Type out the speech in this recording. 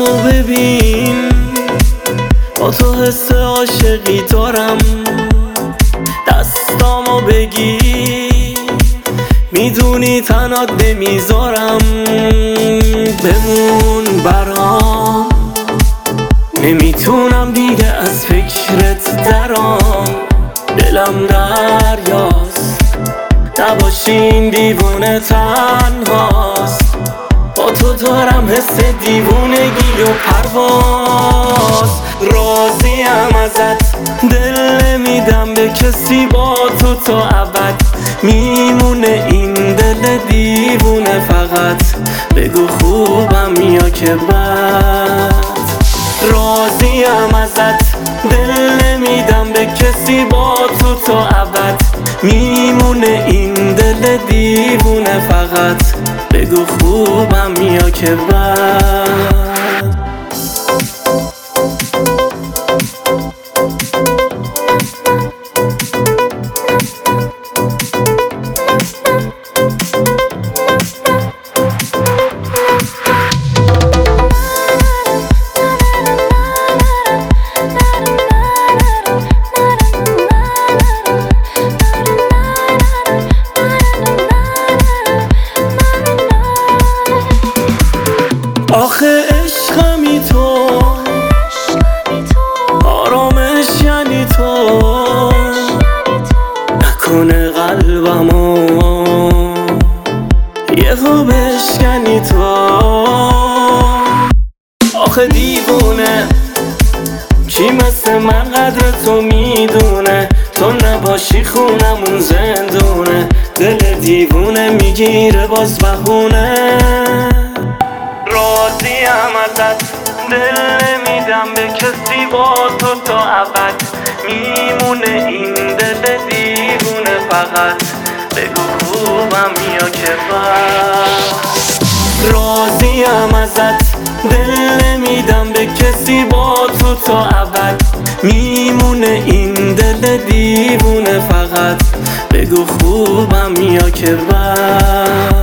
چشمامو ببین، با تو حس عاشقی دارم. دستامو بگیر، میدونی تنات نمیذارم. بمون برام، نمیتونم دیگه از فکرت درام. دلم دریاست، نباشی این دیوونه تنهاست. با تو دارم حس دیوونگی و پرواز. راضیم ازت، دل نمیدم به کسی، با تو تا ابد میمونه این دل دیوونه. فقط بگو خوبم یا که بد. راضیم ازت، دل نمیدم به کسی، با تو تا ابد میمونه این دل دیوونه. فقط بگو خوبم یا که بد. آخه عشقمی تو، آرامش یعنی تو. نکنه قلبمو یهو بشکنی تو. آخه دیوونه، کی مثل من قدر تو میدونه؟ تو نباشی خونمون زندونه. دل دیوونه میگیره باز بهونه. راضیم ازت، دل نمیدم به کسی، با تو تا ابد میمونه این دل دیوونه. فقط بگو خوبم یا که بد. راضیم ازت، دل نمیدم به کسی، با تو تا ابد میمونه این دل دیوونه. فقط بگو خوبم یا که بد.